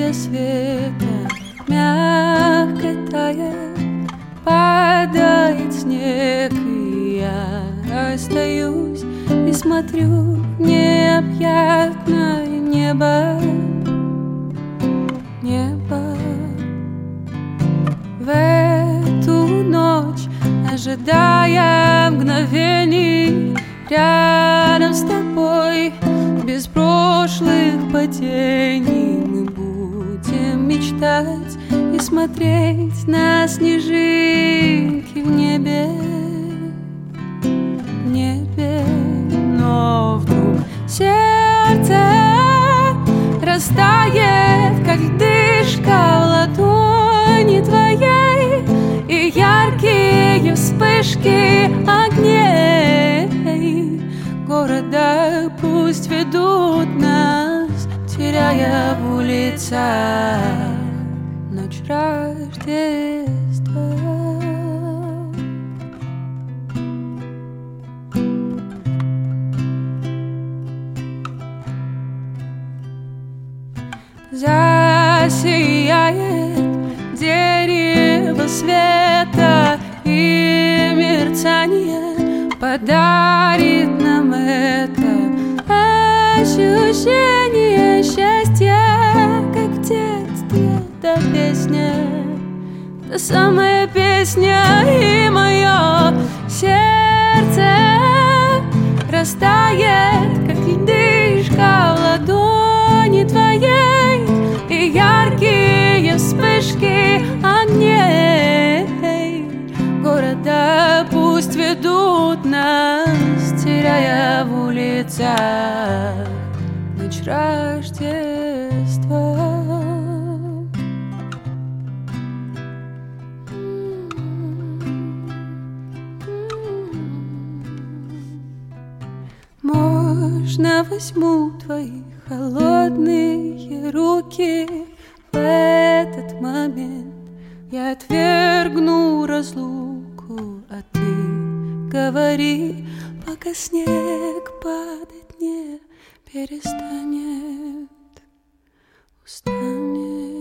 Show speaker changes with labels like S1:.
S1: лучше света мягко тает, падает снег, и я остаюсь и смотрю в необъятное небо. Небо. В эту ночь, ожидая мгновений рядом с тобой, без прошлых падений, мы будем мечтать и смотреть на снежинки в небе. В небе. Но вдруг сердце растает, как льдышка в ладони твоей, и яркие вспышки огней города пусть ведут нас, теряя в улицах ночь Рождества. Засияет дерево света, и мерцание подарит нам это ощущение счастья, как в детстве. Та песня, та самая песня, и мое сердце растает, как льдышка в ладони твоей, и яркие вспышки огней города пусть ведут нас, теряя в улицах ночь Рождества. Можно возьму твои холодные руки в этот момент, я отвергну разлуку, а ты говори, пока снег падать не перестанет, устанет.